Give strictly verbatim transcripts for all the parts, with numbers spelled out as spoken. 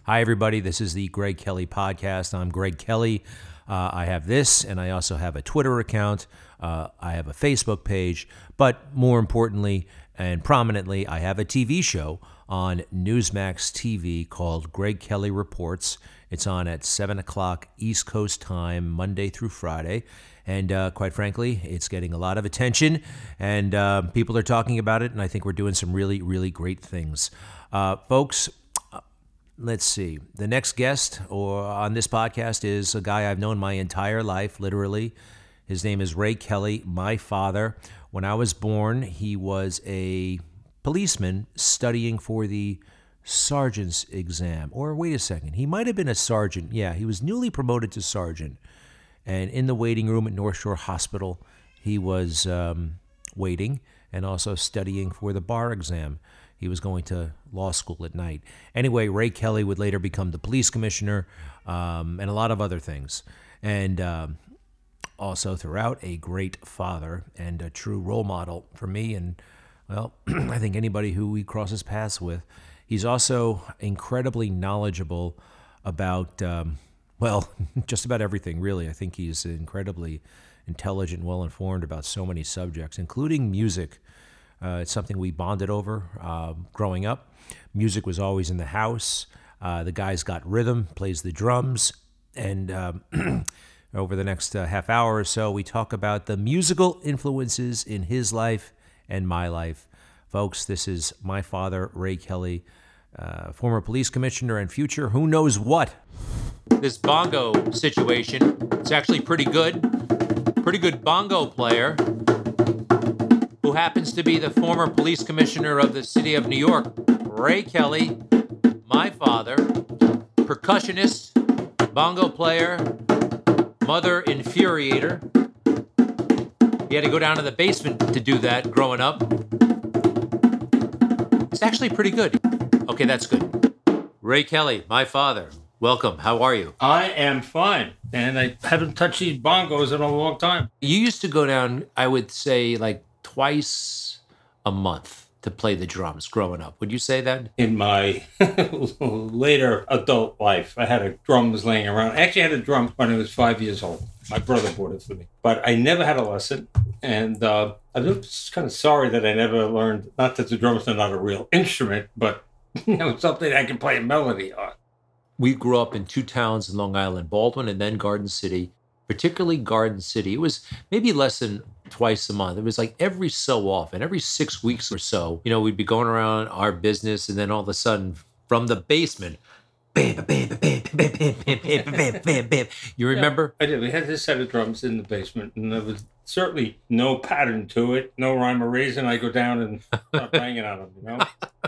Hi, everybody. This is the Greg Kelly Podcast. I'm Greg Kelly. Uh, I have this, and I also have a Twitter account. Uh, I have a Facebook page. But more importantly and prominently, I have a T V show on Newsmax T V called Greg Kelly Reports. It's on at seven o'clock East Coast time, Monday through Friday. And uh, quite frankly, it's getting a lot of attention, and uh, people are talking about it, and I think we're doing some really, really great things. Uh, folks, let's see. The next guest or on this podcast is a guy I've known my entire life, literally. His name is Ray Kelly, my father. When I was born, he was a policeman studying for the sergeant's exam. Or wait a second, he might have been a sergeant. Yeah, he was newly promoted to sergeant. And in the waiting room at North Shore Hospital, he was um, waiting and also studying for the bar exam. He was going to law school at night. Anyway, Ray Kelly would later become the police commissioner um, and a lot of other things. And um, also throughout, a great father and a true role model for me and, well, I think anybody who he crosses paths with. He's also incredibly knowledgeable about, um, well, just about everything, really. I think he's incredibly intelligent and well-informed about so many subjects, including music. Uh, it's something we bonded over uh, growing up. Music was always in the house. Uh, the guy's got rhythm, plays the drums, and um, over the next uh, half hour or so, we talk about the musical influences in his life and my life. Folks, this is my father, Ray Kelly, uh, former police commissioner and future who knows what. This bongo situation, it's actually pretty good. Pretty good bongo player who happens to be the former police commissioner of the city of New York, Ray Kelly, my father, percussionist, bongo player, mother infuriator. He had to go down to the basement to do that growing up. It's actually pretty good. Okay, that's good. Ray Kelly, my father, welcome. How are you? I am fine, and I haven't touched these bongos in a long time. You used to go down, I would say, like twice a month to play the drums growing up. Would you say that? In my later adult life, I had a drums laying around. I actually had a drum when I was five years old. My brother bought it for me. But I never had a lesson, and uh, I was kind of sorry that I never learned, not that the drums are not a real instrument, but you know, something I can play a melody on. We grew up in two towns in Long Island, Baldwin and then Garden City, particularly Garden City. It was maybe less than twice a month. It was like every so often, every six weeks or so, you know, we'd be going around our business, and then all of a sudden from the basement, bam, bam, bam, bam, bam, bam, bam, bam, bam, bam, bam. You remember? Yeah, I did. We had this set of drums in the basement, and there was certainly no pattern to it, no rhyme or reason. I go down and start banging on them, you know?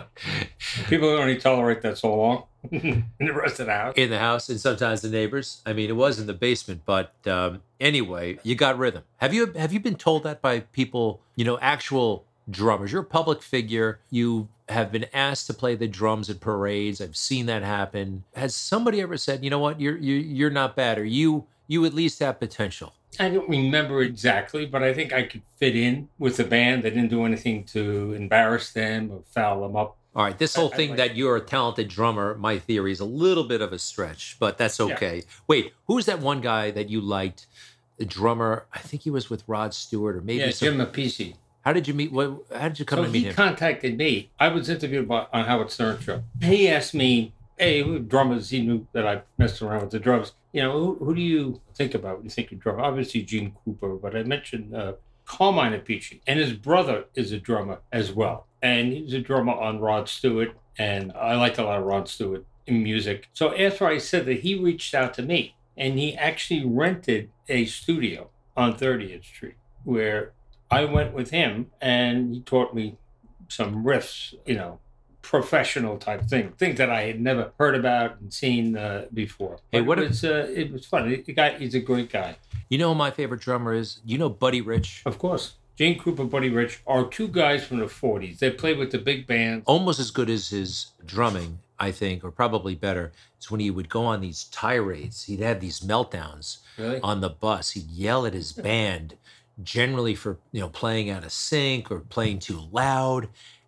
People only tolerate that so long in the rest of the house. In the house, and sometimes the neighbors. I mean, it was in the basement, but um, anyway, you got rhythm. Have you have you been told that by people, you know, actual drummers? You're a public figure. You have been asked to play the drums at parades. I've seen that happen. Has somebody ever said, you know what, you're you're, you're not bad, or you you at least have potential? I don't remember exactly, but I think I could fit in with the band. I didn't do anything to embarrass them or foul them up. All right, this whole I, thing I like that you're a talented drummer, my theory is a little bit of a stretch, but that's okay. Yeah. Wait, who's that one guy that you liked, the drummer? I think he was with Rod Stewart, or maybe yeah, some... Jim Appice. How did you meet? What? How did you come so to meet him? He contacted me. I was interviewed by, on Howard Stern show. He asked me, hey, who drummers? He knew that I messed around with the drums. You know, who, who do you think about when you think of drummer? Obviously, Gene Krupa, but I mentioned uh, Carmine Appice, and his brother is a drummer as well. And he's a drummer on Rod Stewart, and I liked a lot of Rod Stewart in music. So after I said that, he reached out to me, and he actually rented a studio on thirtieth Street, where I went with him, and he taught me some riffs, you know, professional type thing, things that I had never heard about and seen uh, before. Hey, what it was, uh, it was fun. The guy, he's a great guy. You know who my favorite drummer is? You know Buddy Rich? Of course. Gene Krupa and Buddy Rich are two guys from the forties. They played with the big bands. Almost as good as his drumming, I think, or probably better. It's when he would go on these tirades. He'd have these meltdowns really? on the bus. He'd yell at his band, generally for, you know, playing out of sync or playing too loud.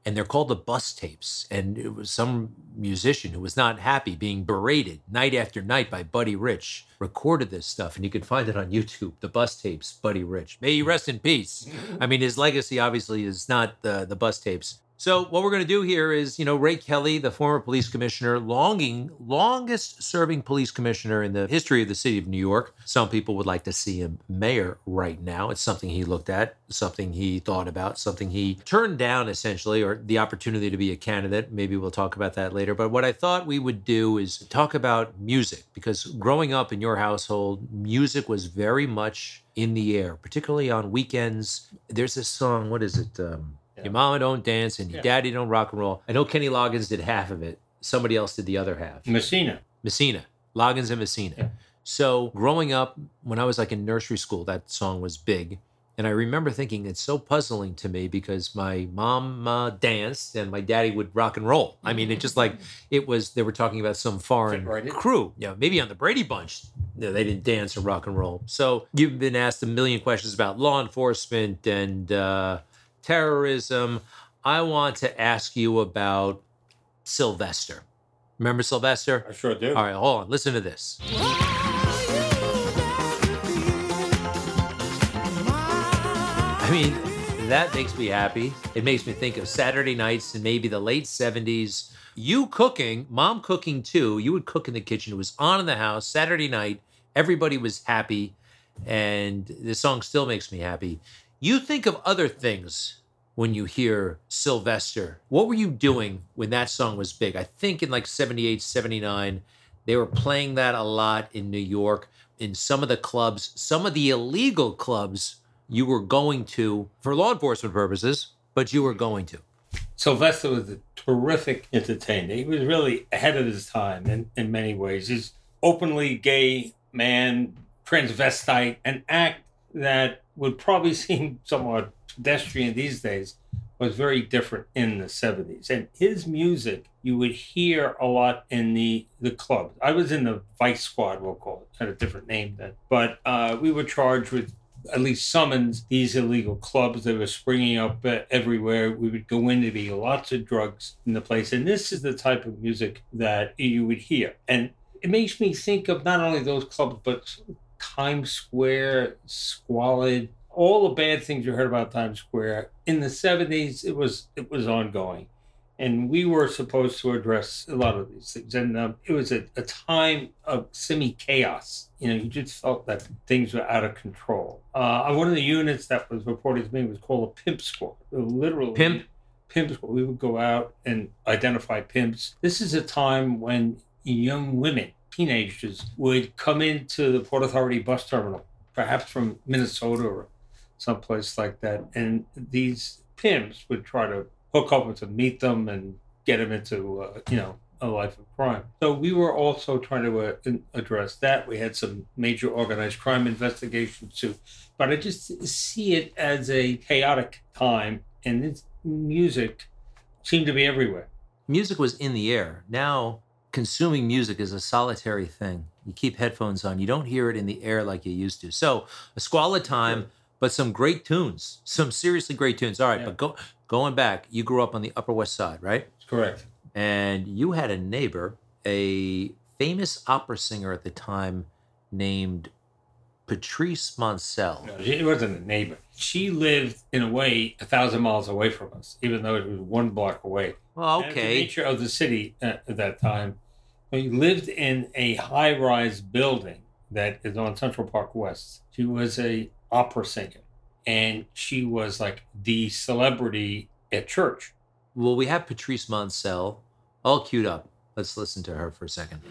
and they're called the bus tapes. And it was some musician who was not happy being berated night after night by Buddy Rich recorded this stuff, and you can find it on YouTube, the bus tapes, Buddy Rich. May he rest in peace. I mean, his legacy obviously is not the, the bus tapes. So what we're going to do here is, you know, Ray Kelly, the former police commissioner, longing, longest serving police commissioner in the history of the city of New York. Some people would like to see him mayor right now. It's something he looked at, something he thought about, something he turned down essentially, or the opportunity to be a candidate. Maybe we'll talk about that later. But what I thought we would do is talk about music, because growing up in your household, music was very much in the air, particularly on weekends. There's this song, what is it? Um, Yeah. Your mama don't dance and your Yeah. daddy don't rock and roll. I know Kenny Loggins did half of it. Somebody else did the other half. Messina. Messina. Loggins and Messina. Yeah. So growing up, when I was like in nursery school, that song was big. And I remember thinking it's so puzzling to me because my mom uh, danced and my daddy would rock and roll. I mean, it just like, it was, they were talking about some foreign Fit right in. crew. Yeah, maybe on the Brady Bunch, you know, they didn't dance or rock and roll. So you've been asked a million questions about law enforcement and uh, terrorism. I want to ask you about Sylvester. Remember Sylvester? I sure do. All right, hold on. Listen to this. I mean, that makes me happy. It makes me think of Saturday nights and maybe the late seventies. You cooking, mom cooking too. You would cook in the kitchen. It was on in the house Saturday night. Everybody was happy. And the song still makes me happy. You think of other things when you hear Sylvester. What were you doing when that song was big? I think in like seventy-eight, seventy-nine, they were playing that a lot in New York, in some of the clubs, some of the illegal clubs you were going to for law enforcement purposes, but you were going to. Sylvester was a terrific entertainer. He was really ahead of his time in, in many ways. He's openly gay man, transvestite, an act that would probably seem somewhat pedestrian these days, was very different in the seventies. And his music, you would hear a lot in the, the clubs. I was in the Vice Squad, we'll call it, had a different name then. But uh, we were charged with at least summons these illegal clubs that were springing up uh, everywhere. We would go in, to be lots of drugs in the place. And this is the type of music that you would hear. And it makes me think of not only those clubs, but Times Square, squalid, all the bad things you heard about Times Square. In the seventies, it was it was ongoing. And we were supposed to address a lot of these things. And um, it was a, a time of semi-chaos. You know, you just felt that things were out of control. Uh, one of the units that was reported to me was called a pimp squad. Literally. Pimp? Pimp squad. We would go out and identify pimps. This is a time when young women, teenagers, would come into the Port Authority bus terminal, perhaps from Minnesota or someplace like that. And these pimps would try to hook up with them, meet them, and get them into, uh, you know, a life of crime. So we were also trying to uh, address that. We had some major organized crime investigations too. But I just see it as a chaotic time, and this music seemed to be everywhere. Music was in the air. Now, consuming music is a solitary thing. You keep headphones on. You don't hear it in the air like you used to. So, a squalid time, Sure. but some great tunes. Some seriously great tunes. All right, Yeah. but go, going back, you grew up on the Upper West Side, right? That's correct. And you had a neighbor, a famous opera singer at the time named Patrice Moncel. No, she wasn't a neighbor. She lived, in a way, a thousand miles away from us, even though it was one block away. Well, And the okay. nature of the city at, at that time, we lived in a high-rise building that is on Central Park West. She was a opera singer, and she was like the celebrity at church. Well, we have Patrice Moncel all queued up. Let's listen to her for a second.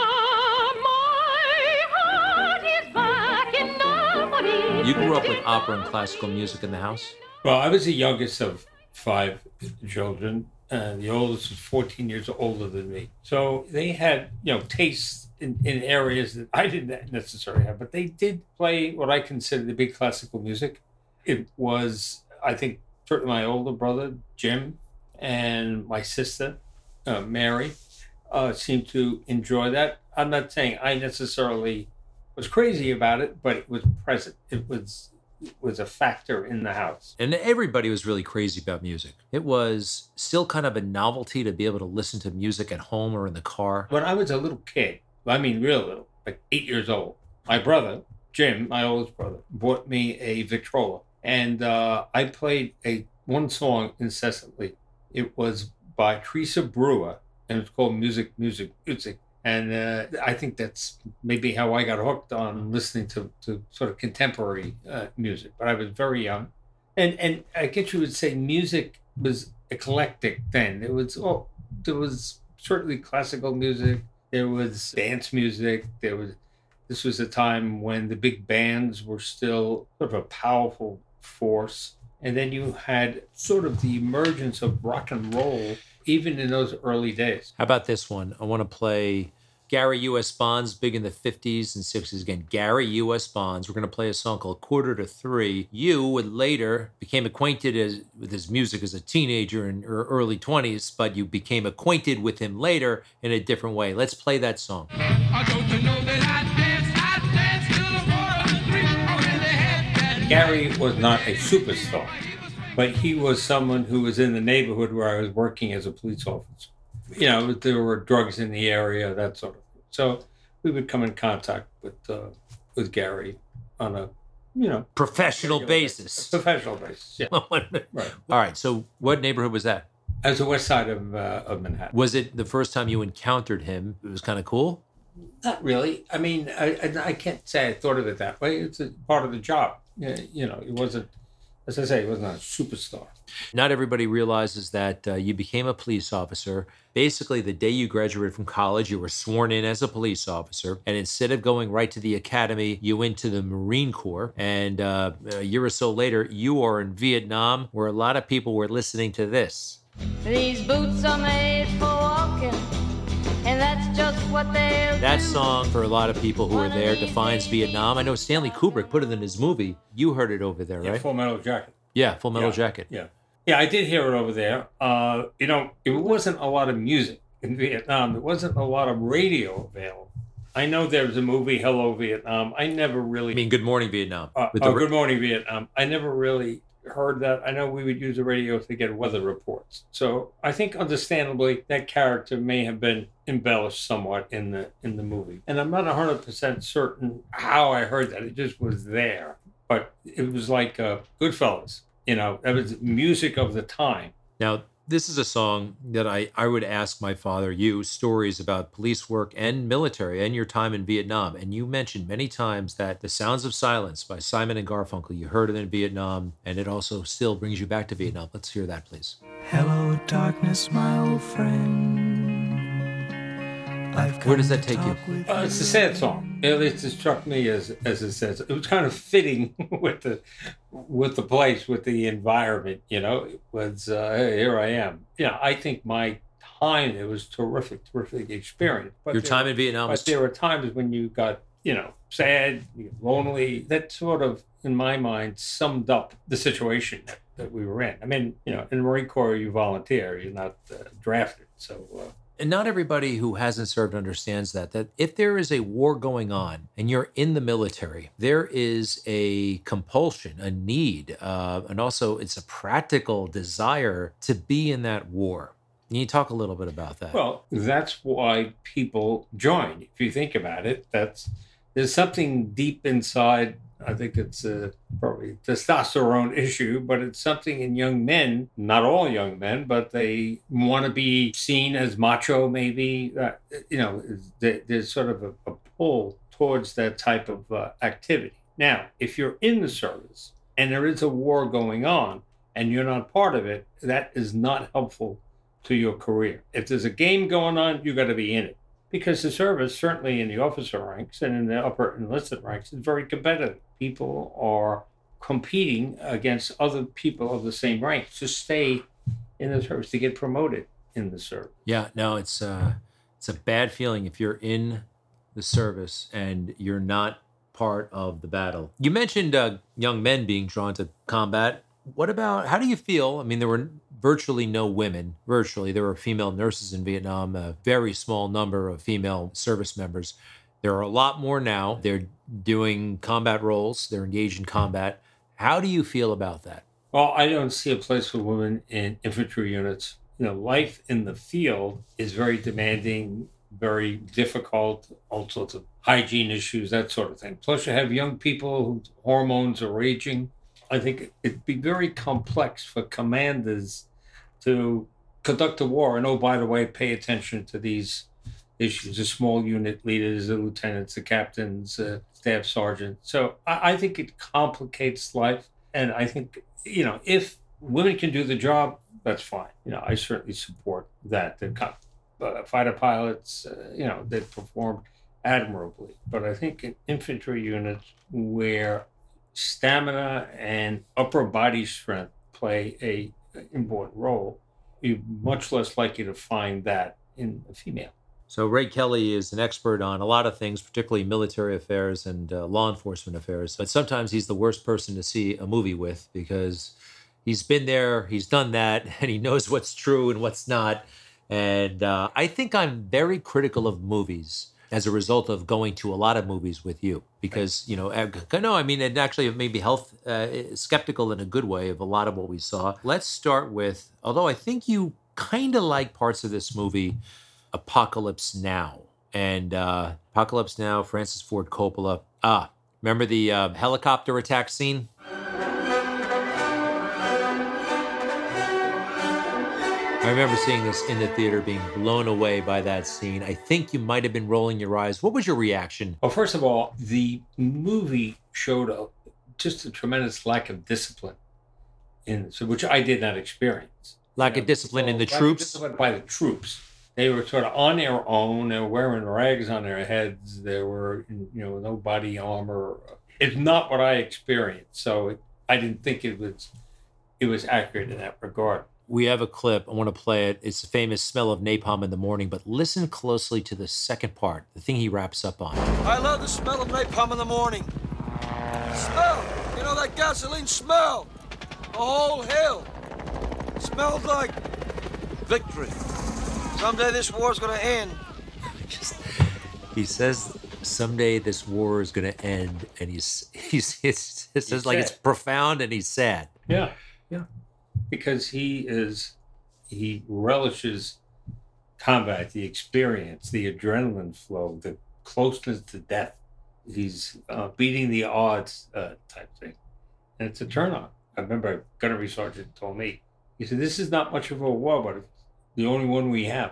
You grew up with opera and classical music in the house? Well, I was the youngest of five children. Uh, the oldest was fourteen years older than me. So they had, you know, tastes in, in areas that I didn't necessarily have, but they did play what I consider to be classical music. It was, I think, certainly my older brother, Jim, and my sister, uh, Mary, uh, seemed to enjoy that. I'm not saying I necessarily was crazy about it, but it was present. It was was a factor in the house. And everybody was really crazy about music. It was still kind of a novelty to be able to listen to music at home or in the car. When I was a little kid, I mean real little, like eight years old, my brother, Jim, my oldest brother, bought me a Victrola. And uh, I played a one song incessantly. It was by Teresa Brewer, and it's called Music, Music, Music. And uh, I think that's maybe how I got hooked on listening to, to sort of contemporary uh, music. But I was very young. And and I guess you would say music was eclectic then. It was, oh, there was certainly classical music. There was dance music. There was, this was a time when the big bands were still sort of a powerful force. And then you had sort of the emergence of rock and roll, even in those early days. How about this one? I want to play Gary U S. Bonds, big in the fifties and sixties. Again, Gary U S. Bonds. We're going to play a song called Quarter to Three. You would later became acquainted as, with his music as a teenager in your early twenties, but you became acquainted with him later in a different way. Let's play that song. I don't know that I dance, I dance till the quarter to three. I really had that. Gary was not a superstar, but he was someone who was in the neighborhood where I was working as a police officer. You know, there were drugs in the area, that sort of thing. So we would come in contact with uh, with Gary on a, you know, professional basis. Professional basis, yeah. Right. All right. So what neighborhood was that? As the west side of uh, of Manhattan. Was it the first time you encountered him? It was kind of cool? Not really. I mean, I, I, I can't say I thought of it that way. It's a part of the job. You know, it wasn't, as I say, he was not a superstar. Not everybody realizes that uh, you became a police officer. Basically, the day you graduated from college, you were sworn in as a police officer. And instead of going right to the academy, you went to the Marine Corps. And uh, a year or so later, you are in Vietnam, where a lot of people were listening to this. These boots are made for walking, and that's just what they'll do. That song, for a lot of people who were there, defines Vietnam. I know Stanley Kubrick put it in his movie. You heard it over there, Yeah, right? Full Metal Jacket. Yeah, Full Metal Yeah. Jacket. Yeah. Yeah, I did hear it over there. Uh, you know, it wasn't a lot of music in Vietnam. There wasn't a lot of radio available. I know there was a movie, Hello Vietnam. I never really... I mean, Good Morning Vietnam. Uh, with oh, the- Good Morning Vietnam. I never really heard that. I know we would use the radio to get weather reports. So I think, understandably, that character may have been embellished somewhat in the in the movie. And I'm not one hundred percent certain how I heard that. It just was there. But it was like uh, Goodfellas. You know, that was music of the time. Now, this is a song that I, I would ask my father, you, stories about police work and military and your time in Vietnam. And you mentioned many times that The Sounds of Silence by Simon and Garfunkel, you heard it in Vietnam, and it also still brings you back to Vietnam. Let's hear that, please. Hello, darkness, my old friend. I've Where does come that to take you? talk with Uh, it's a sad song. At least it struck me as as it says. It was kind of fitting with the with the place, with the environment. You know, it was uh, hey, here I am. Yeah, I think my time it was terrific, terrific experience. But Your there- time in Vietnam was But there were times when you got, you know, sad, you get lonely. That sort of, in my mind, summed up the situation that, that we were in. I mean, you know, in the Marine Corps, you volunteer, you're not uh, drafted. So, uh, And not everybody who hasn't served understands that, that if there is a war going on and you're in the military, there is a compulsion, a need, uh, and also it's a practical desire to be in that war. Can you talk a little bit about that? well, that's why people join. If you think about it, that's there's something deep inside. I think it's a probably testosterone issue, but it's something in young men, not all young men, but they want to be seen as macho, maybe. Uh, you know, there- there's sort of a, a pull towards that type of uh, activity. Now, if you're in the service and there is a war going on and you're not part of it, that is not helpful to your career. If there's a game going on, you got to be in it. Because the service, certainly in the officer ranks and in the upper enlisted ranks, is very competitive. People are competing against other people of the same rank to stay in the service, to get promoted in the service. Yeah, no, it's uh, it's a bad feeling if you're in the service and you're not part of the battle. You mentioned uh, young men being drawn to combat. What about, how do you feel? I mean, there were virtually no women. Virtually, there were female nurses in Vietnam, a very small number of female service members. There are a lot more now. They're doing combat roles. They're engaged in combat. How do you feel about that? Well, I don't see a place for women in infantry units. You know, life in the field is very demanding, very difficult, all sorts of hygiene issues, that sort of thing. Plus, you have young people whose hormones are raging. I think it'd be very complex for commanders to conduct a war. And oh, by the way, pay attention to these issues, the small unit leaders, the lieutenants, the captains, uh, staff sergeants. So I, I think it complicates life. And I think, you know, if women can do the job, that's fine. You know, I certainly support that. The uh, fighter pilots, uh, you know, they perform admirably. But I think in infantry units where stamina and upper body strength play a an important role, you're much less likely to find that in a female. So Ray Kelly is an expert on a lot of things, particularly military affairs and uh, law enforcement affairs. But sometimes he's the worst person to see a movie with because he's been there, he's done that, and he knows what's true and what's not. And uh, I think I'm very critical of movies as a result of going to a lot of movies with you because, you know, no, I mean, it actually made me health uh, skeptical in a good way of a lot of what we saw. Let's start with, although I think you kind of like parts of this movie, Apocalypse Now. And uh, Apocalypse Now, Francis Ford Coppola. Ah, remember the uh, helicopter attack scene? I remember seeing this in the theater, being blown away by that scene. I think you might have been rolling your eyes. What was your reaction? Well, first of all, the movie showed a, just a tremendous lack of discipline, in so which I did not experience. Lack you of know, discipline so in the lack of troops? Discipline by the troops. They were sort of on their own. They were wearing rags on their heads. There were, you know, no body armor. It's not what I experienced. So it, I didn't think it was it was accurate in that regard. We have a clip. I want to play it. It's the famous smell of napalm in the morning, but listen closely to the second part, the thing he wraps up on. I love the smell of napalm in the morning. Smell, you know that gasoline smell. The whole hill smells like victory. Someday this war's gonna end. Just, he says someday this war is going to end, and he's he's, he's it says like it's profound and he's sad. Yeah, yeah. Because he is, he relishes combat, the experience, the adrenaline flow, the closeness to death. He's uh, beating the odds uh, type thing. And it's a turn on. I remember a gunnery sergeant told me, he said, this is not much of a war, but it's the only one we have.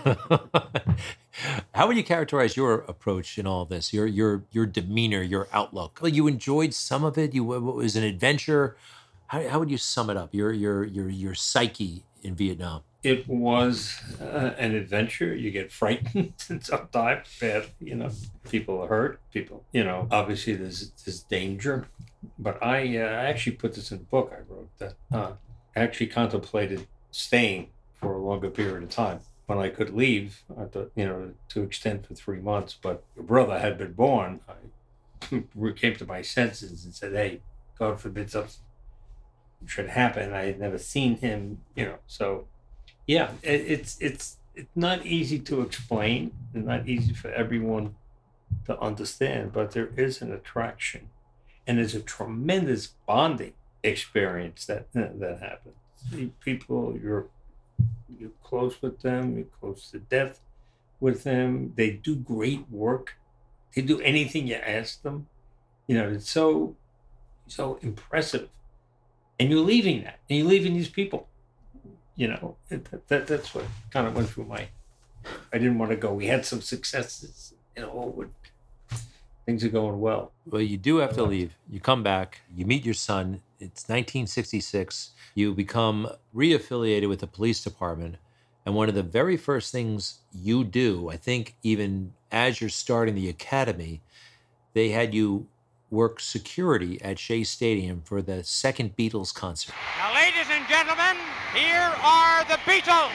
How would you characterize your approach in all this, your your your demeanor, your outlook? Well, you enjoyed some of it. You it was an adventure. How, how would you sum it up? Your your your your psyche in Vietnam. It was uh, an adventure. You get frightened sometimes, bad. You know, people are hurt. People, you know, obviously there's there's danger. But I uh, actually put this in a book I wrote that uh, I actually contemplated staying for a longer period of time. When I could leave, I thought, you know, to extend for three months. But your brother had been born. I came to my senses and said, "Hey, God forbid something should happen." I had never seen him, you know. So, yeah, it, it's it's it's not easy to explain. It's not easy for everyone to understand. But there is an attraction, and there's a tremendous bonding experience that that happens. People, you're. You're close with them. You're close to death with them. They do great work. They do anything you ask them. You know, it's so, so impressive. And you're leaving that. And you're leaving these people. You know, that, that that's what kind of went through my... I didn't want to go. We had some successes. You know, things are going well. Well, you do have to leave. You come back. You meet your son. It's nineteen sixty-six. You become reaffiliated with the police department. And one of the very first things you do, I think even as you're starting the academy, they had you work security at Shea Stadium for the second Beatles concert. Now, ladies and gentlemen, here are the Beatles.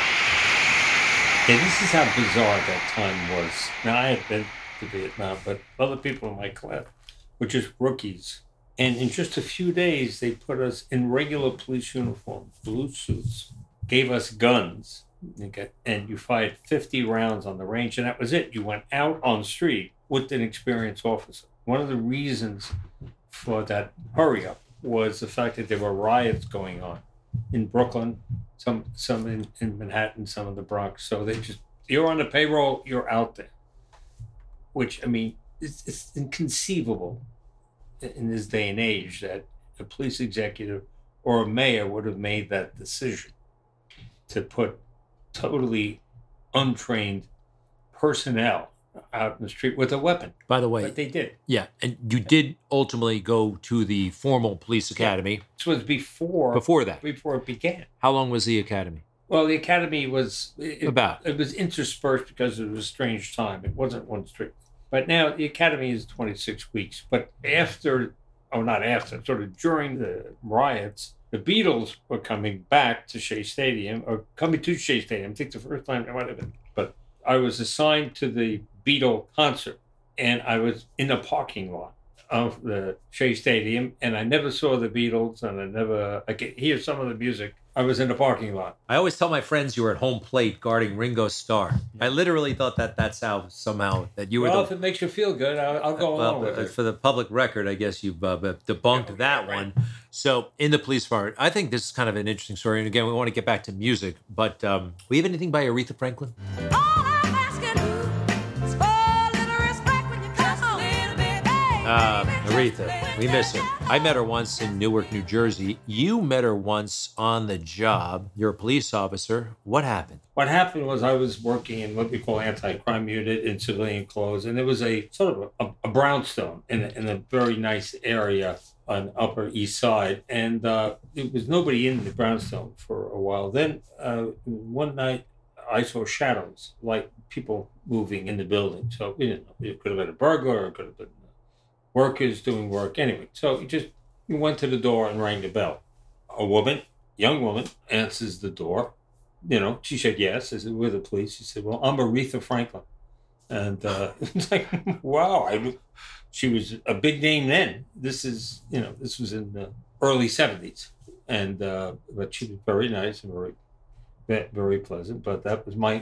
And this is how bizarre that time was. Now, I had been to Vietnam, but other people in my class were just rookies. And in just a few days, they put us in regular police uniforms, blue suits, gave us guns, and you fired fifty rounds on the range, and that was it. You went out on the street with an experienced officer. One of the reasons for that hurry up was the fact that there were riots going on in Brooklyn, some some in, in Manhattan, some in the Bronx. So they just, you're on the payroll, you're out there. Which, I mean, it's, it's inconceivable in this day and age that a police executive or a mayor would have made that decision to put totally untrained personnel out in the street with a weapon. By the way, But they did. yeah, and you did ultimately go to the formal police academy. This was before Before that, before it began. how long was the academy? Well, the academy was it, About. It was interspersed because it was a strange time. It wasn't one straight. But now the academy is twenty-six weeks. But after, oh, not after, sort of during the riots, the Beatles were coming back to Shea Stadium, or coming to Shea Stadium. I think the first time it might have been. But I was assigned to the Beatle concert, and I was in the parking lot of the Shea Stadium, and I never saw the Beatles, and I never, I could hear some of the music. I was in the parking lot. I always tell my friends you were at home plate guarding Ringo Starr. I literally thought that that's how somehow that you were Well, the. if it makes you feel good, I'll, I'll go along Well, with it. for the public record, I guess you've uh, debunked Yeah, that right. one. So, in the police department, I think this is kind of an interesting story. And again, we want to get back to music, but um, we have anything by Aretha Franklin? All I'm asking is for a little respect when you just a little bit. Hey, Uh, baby, just a Aretha, little we miss her. bit. I met her once in Newark, New Jersey. You met her once on the job. You're a police officer. What happened? What happened was I was working in what we call anti-crime unit in civilian clothes, and there was a sort of a, a brownstone in a, in a very nice area on Upper East Side, and uh, there was nobody in the brownstone for a while. Then uh, one night I saw shadows, like people moving in the building. So we didn't know. It could have been a burglar, or it could have been workers doing work. Anyway, so he just he went to the door and rang the bell. A woman, young woman, answers the door. You know, she said yes. I said, we're the police. She said, well, I'm Aretha Franklin. And uh, it's like, wow. I, knew- she was a big name then. This is, you know, this was in the early seventies. And, uh, but she was very nice and very, ve- very pleasant. But that was my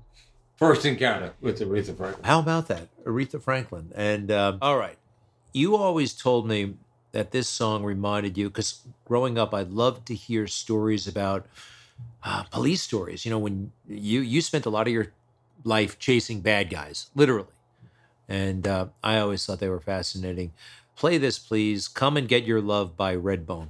first encounter with Aretha Franklin. How about that? Aretha Franklin. And um, all right. You always told me that this song reminded you, because growing up, I loved to hear stories about uh, police stories. You know, when you you spent a lot of your life chasing bad guys, literally. And uh, I always thought they were fascinating. Play this, please. Come and Get Your Love by Redbone.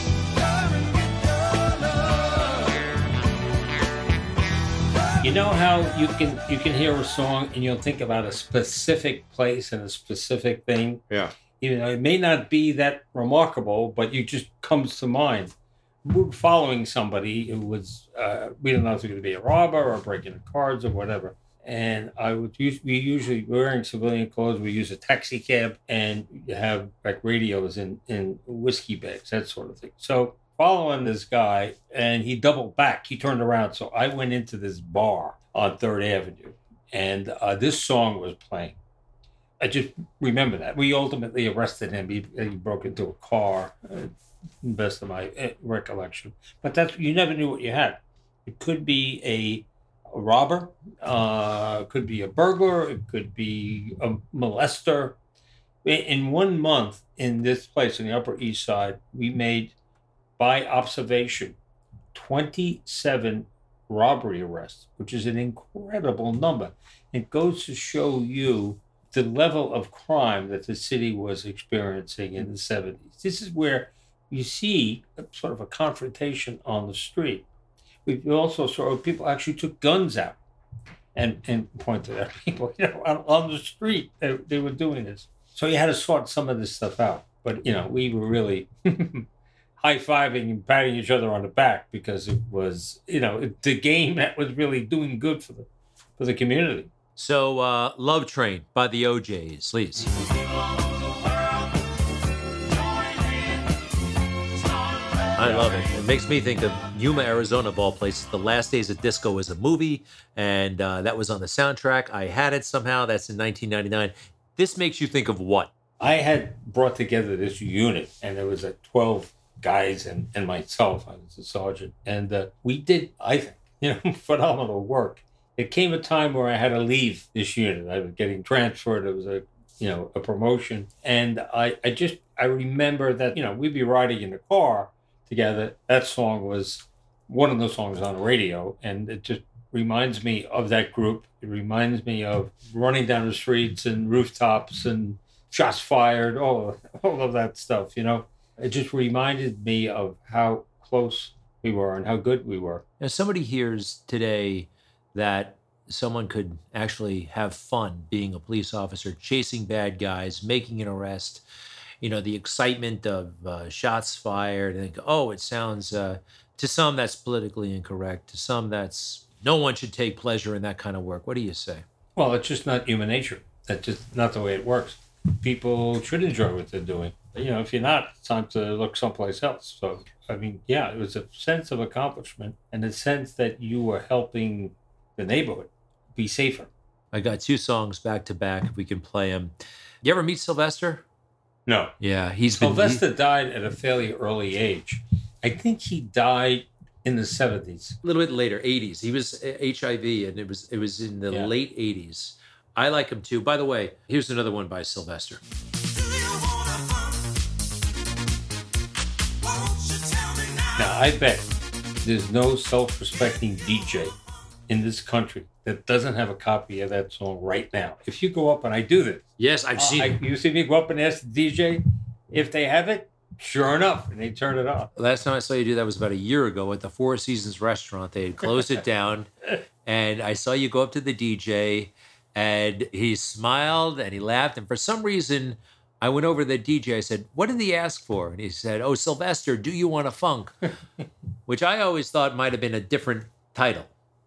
You know how you can you can hear a song and you'll think about a specific place and a specific thing? Yeah. You know, it may not be that remarkable, but it just comes to mind. We were following somebody who was, uh, we don't know if it was going to be a robber or breaking the cards or whatever. And I would use, we usually wearing civilian clothes, we use a taxi cab and you have like radios in, in whiskey bags, that sort of thing. So following this guy and he doubled back, he turned around. So I went into this bar on Third Avenue and uh, this song was playing. I just remember that. We ultimately arrested him. He, he broke into a car, uh, best of my uh, recollection. But that's, you never knew what you had. It could be a, a robber, uh, it could be a burglar, it could be a molester. In, in one month in this place in the Upper East Side, we made, by observation, twenty-seven robbery arrests, which is an incredible number. It goes to show you the level of crime that the city was experiencing in the seventies. This is where you see a, sort of a confrontation on the street. We also saw people actually took guns out and, and pointed at people, you know, on, on the street. They, they were doing this. So you had to sort some of this stuff out. But, you know, we were really high-fiving and patting each other on the back because it was, you know, the game that was really doing good for the, for the community. So, uh, Love Train by the O Js, please. I love it. It makes me think of Yuma, Arizona, of all places. The Last Days of Disco was a movie, and uh, that was on the soundtrack. I had it somehow. That's in nineteen ninety-nine. This makes you think of what? I had brought together this unit, and there was like twelve guys and, and myself. I was a sergeant. And uh, we did, I think, you know, phenomenal work. It came a time where I had to leave this unit. I was getting transferred. It was a you know, a promotion. And I, I just, I remember that, you know, we'd be riding in the car together. That song was one of those songs on the radio. And it just reminds me of that group. It reminds me of running down the streets and rooftops and shots fired, all of, all of that stuff, you know. It just reminded me of how close we were and how good we were. Now, somebody hears today that someone could actually have fun being a police officer, chasing bad guys, making an arrest, you know, the excitement of uh, shots fired, and think, oh, it sounds, uh, to some that's politically incorrect, to some that's, no one should take pleasure in that kind of work. What do you say? Well, it's just not human nature. That's just not the way it works. People should enjoy what they're doing. You know, if you're not, it's time to look someplace else. So, I mean, yeah, it was a sense of accomplishment and a sense that you were helping the neighborhood be safer. I got two songs back to back. If we can play them. You ever meet Sylvester? No. Yeah, he's been. Sylvester died at a fairly early age. I think he died in the seventies. A little bit later, eighties. He was H I V, and it was it was in the Yeah. late eighties. I like him too. By the way, here's another one by Sylvester. Now, I bet there's no self-respecting D J in this country that doesn't have a copy of that song right now. If you go up, and I do this, Yes, I've seen I, it. you see me go up and ask the D J if they have it. Sure enough, and they turn it on. Last time I saw you do that was about a year ago at the Four Seasons restaurant. They had closed it down, and I saw you go up to the D J, and he smiled and he laughed. And for some reason, I went over to the D J. I said, "What did he ask for?" And he said, "Oh, Sylvester, do you want a funk?" Which I always thought might have been a different title.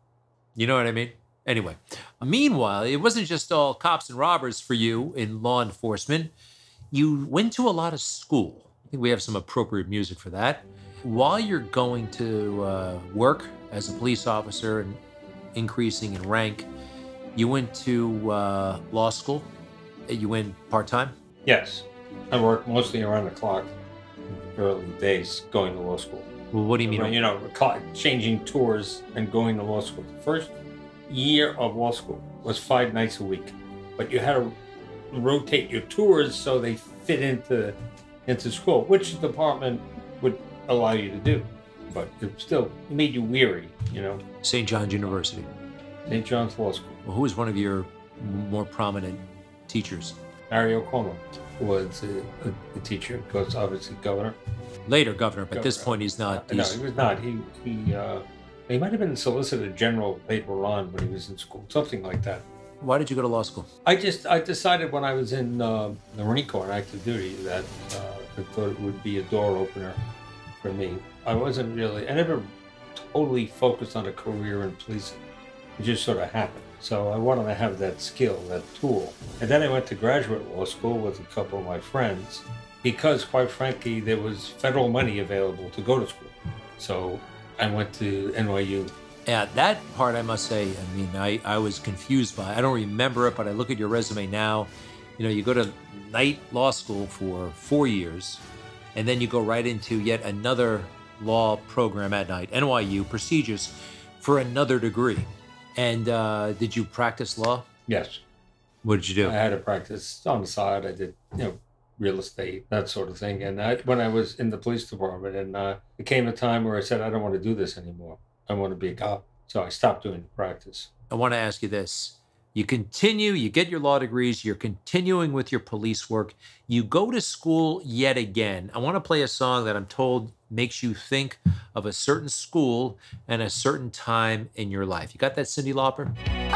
You know what I mean? Anyway, meanwhile, it wasn't just all cops and robbers for you in law enforcement. You went to a lot of school. I think we have some appropriate music for that. While you're going to uh, work as a police officer and increasing in rank, you went to uh, law school. You went part-time? Yes, I worked mostly around the clock in the early days going to law school. Well, what do you mean? You know, cl- changing tours and going to law school. The first year of law school was five nights a week, but you had to rotate your tours so they fit into into school, which the department would allow you to do, but it still it made you weary, you know. Saint John's University. Saint John's Law School. Well, who was one of your more prominent teachers? Mario Cuomo was a, a, a teacher, because obviously governor. Later governor, but at this Governor. point he's not. No, He's, he was not. He he uh, he might have been Solicitor General later on when he was in school, something like that. why did you go to law school? I just I decided when I was in uh, the Marine Corps on active duty that uh, I thought it would be a door opener for me. I wasn't really, I never totally focused on a career in policing. It just sort of happened. So I wanted to have that skill, that tool. And then I went to graduate law school with a couple of my friends because, quite frankly, there was federal money available to go to school. So I went to N Y U. Yeah, that part I must say, I mean, I, I was confused by. I don't remember it, but I look at your resume now. You know, you go to night law school for four years, and then you go right into yet another law program at night, N Y U, prestigious, for another degree. And uh, did you practice law? Yes. What did you do? I had to practice on the side. I did, you know, real estate, that sort of thing. And I, when I was in the police department, and uh, it came a time where I said, I don't want to do this anymore. I want to be a cop. So I stopped doing the practice. I want to ask you this. You continue, you get your law degrees, you're continuing with your police work. You go to school yet again. I want to play a song that I'm told makes you think of a certain school and a certain time in your life. You got that, Cyndi Lauper?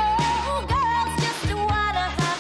Oh, girls just wanna have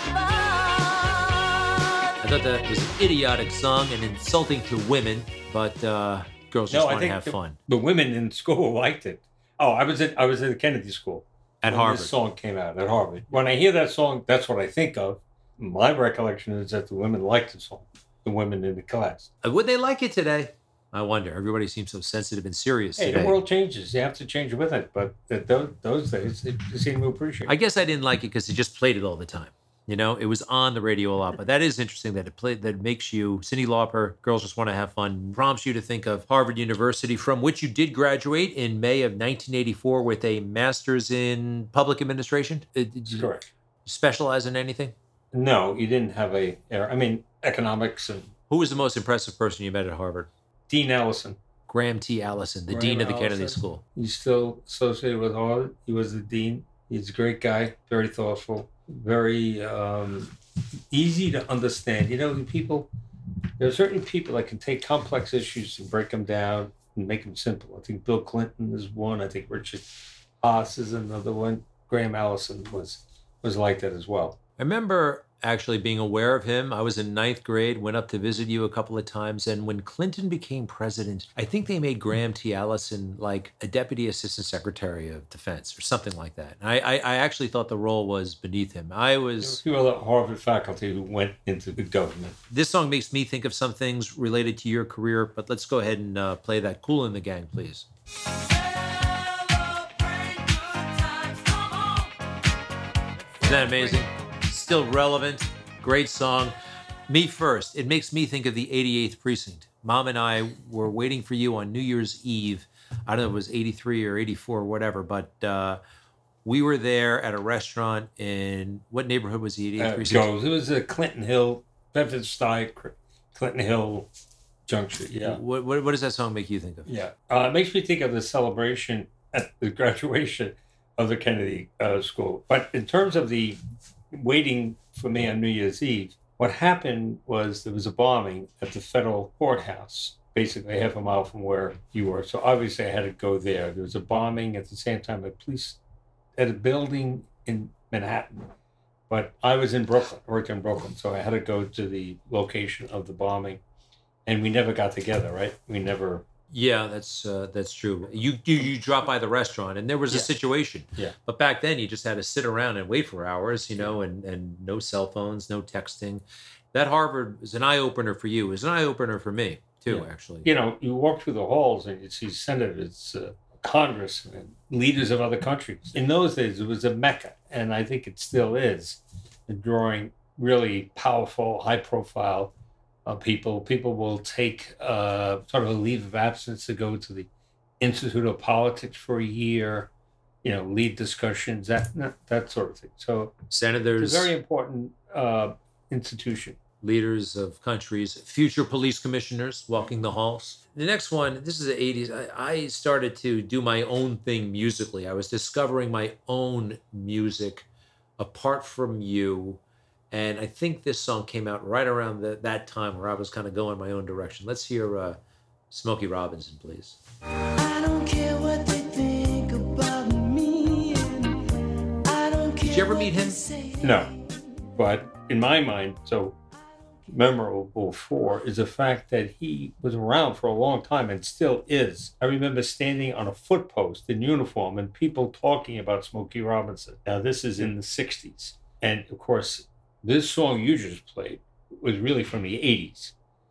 fun. I thought that was an idiotic song and insulting to women, but uh, girls just No, I want to think have the, fun. the women in school liked it. Oh, I was at I was at Kennedy School At when Harvard. This song came out at Harvard. When I hear that song, that's what I think of. My recollection is that the women liked the song. The women in the class. Uh, Would they like it today? I wonder. Everybody seems so sensitive and serious Hey, today. the world changes. You have to change with it. But at those, those days, they seem to appreciate it. I guess I didn't like it because they just played it all the time. You know, it was on the radio a lot, but that is interesting that it played, that makes you, Cyndi Lauper, Girls Just Want to Have Fun, prompts you to think of Harvard University, from which you did graduate in May of nineteen eighty-four with a master's in public administration. Uh, Did you Correct. specialize in anything? No, you didn't have a. I mean, economics and Who was the most impressive person you met at Harvard? Dean Allison. Graham T. Allison, the Graham dean of the Kennedy Allison. School. He's still associated with Harvard. He was the dean. He's a great guy, very thoughtful, very um, easy to understand. You know, the people, there are certain people that can take complex issues and break them down and make them simple. I think Bill Clinton is one. I think Richard Haas is another one. Graham Allison was was like that as well. I remember actually being aware of him. I was in ninth grade, went up to visit you a couple of times. And when Clinton became president, I think they made Graham T. Allison like a deputy assistant secretary of defense or something like that. I, I, I actually thought the role was beneath him. I There were a was, few other Harvard faculty who went into the government. this song makes me think of some things related to your career, but let's go ahead and uh, play that Kool in the Gang, please. Isn't that amazing? Still relevant. Great song. Me First. It makes me think of the eighty-eighth Precinct. Mom and I were waiting for you on New Year's Eve. I don't know if it was eighty-three or eighty-four or whatever, but uh, we were there at a restaurant in, what neighborhood was the eighty-eighth Uh, Precinct? goes. It was a Clinton Hill, Bedford-Stuyvesant, Clinton Hill Junction. Yeah. What, what, what does that song make you think of? Yeah, uh, it makes me think of the celebration at the graduation of the Kennedy uh, School. But in terms of the waiting for me on New Year's Eve, what happened was there was a bombing at the federal courthouse, basically half a mile from where you were. So obviously I had to go there. There was a bombing at the same time at police at a building in Manhattan. But I was in Brooklyn, I worked in Brooklyn, so I had to go to the location of the bombing. And we never got together, right? We never. Yeah, that's uh, that's true. You, you you dropped by the restaurant and there was a Yeah. situation. Yeah. But back then you just had to sit around and wait for hours, you know, and, and no cell phones, no texting. That Harvard is an eye opener for you. It's an eye opener for me too, Yeah. actually. You know, you walk through the halls and you see senators, uh, Congress, and leaders of other countries. In those days, it was a mecca, and I think it still is, in drawing really powerful, high-profile uh, people. People will take uh, sort of a leave of absence to go to the Institute of Politics for a year, you know, lead discussions, that that sort of thing. So Senators, it's a very important uh, institution. leaders of countries, future police commissioners walking the halls. The next one, this is the eighties. I, I started to do my own thing musically. I was discovering my own music apart from you. And I think this song came out right around the, that time where I was kind of going my own direction. Let's hear uh, Smokey Robinson, please. I don't care what they think about me. And I don't care Did you ever what meet they him? say. No, but in my mind, so memorable for is the fact that he was around for a long time and still is. I remember standing on a foot post in uniform and people talking about Smokey Robinson. Now, this is in the sixties. And of course, this song you just played was really from the eighties.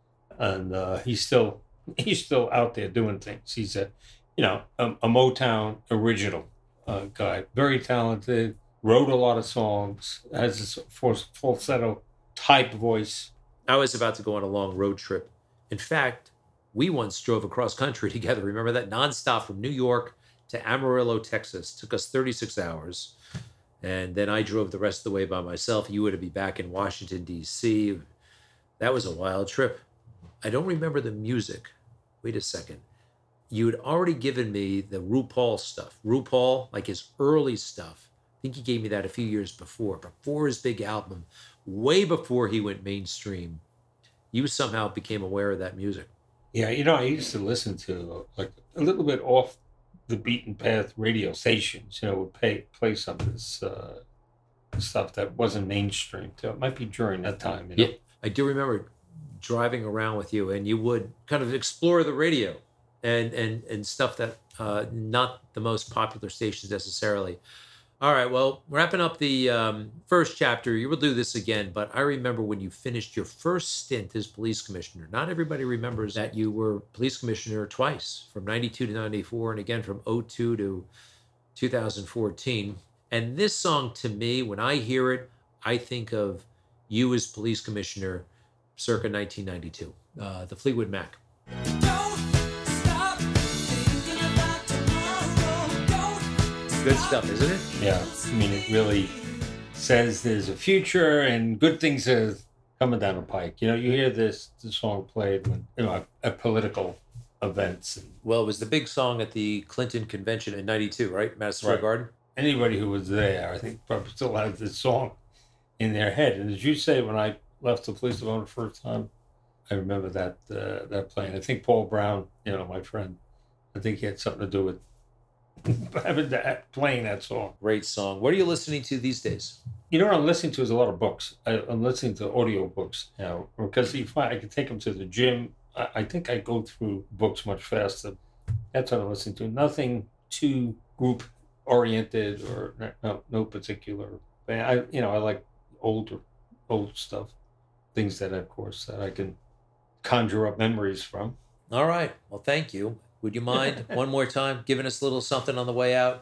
And uh, he's still he's still out there doing things. He's a, you know, a, a Motown original uh, guy, very talented, wrote a lot of songs, has this falsetto type voice. I was about to go on a long road trip. In fact, we once drove across country together. Remember that? Nonstop from New York to Amarillo, Texas. Took us thirty-six hours. And then I drove the rest of the way by myself. You were to be back in Washington, D C. That was a wild trip. I don't remember the music. Wait a second. You had already given me the RuPaul stuff. RuPaul, like his early stuff. I think he gave me that a few years before, before his big album, way before he went mainstream. You somehow became aware of that music. Yeah, you know, I used to listen to like a little bit off the beaten path radio stations, you know, would pay, play some of this uh, stuff that wasn't mainstream. So it might be during that time, you know. Yeah, I do remember driving around with you, and you would kind of explore the radio and and and stuff that uh, not the most popular stations necessarily. All right, well, wrapping up the um, first chapter, you will do this again, but I remember when you finished your first stint as police commissioner. Not everybody remembers that you were police commissioner twice, from ninety-two to ninety-four, and again from oh two to two thousand fourteen. And this song, to me, when I hear it, I think of you as police commissioner circa nineteen ninety-two, uh, the Fleetwood Mac. Don't stop thinking about tomorrow. Don't Good stuff, isn't it? Yeah, I mean, it really says there's a future and good things are coming down the pike. You know, you hear this, this song played when, you know, at, at political events. And Well, it was the big song at the Clinton convention in ninety-two, right? Madison Square Right. Garden. anybody who was there, I think, probably still has this song in their head. And as you say, when I left the police department the first time, I remember that uh, that playing. I think Paul Brown, you know, my friend, I think he had something to do with having that, playing that song. Great song. What are you listening to these days? You know what I'm listening to is a lot of books. I, I'm listening to audio books, you know, because you find I can take them to the gym. I, I think I go through books much faster. That's what I'm listening to. Nothing too group oriented or no, no particular. I you know I like older old stuff, things that of course that I can conjure up memories from. All right. Well, thank you. Would you mind one more time giving us a little something on the way out?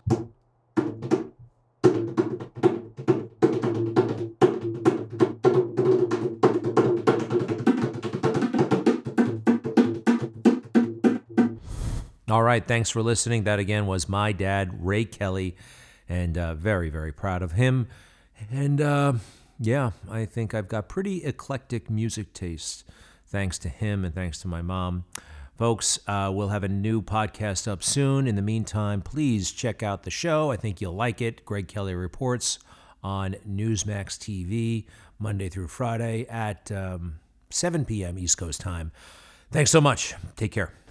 All right. Thanks for listening. That again was my dad, Ray Kelly, and uh, very, very proud of him. And uh, yeah, I think I've got pretty eclectic music taste thanks to him and thanks to my mom. Folks, uh, we'll have a new podcast up soon. In the meantime, please check out the show. I think you'll like it. Greg Kelly Reports on Newsmax T V, Monday through Friday at um, seven p.m. East Coast time. Thanks so much. Take care.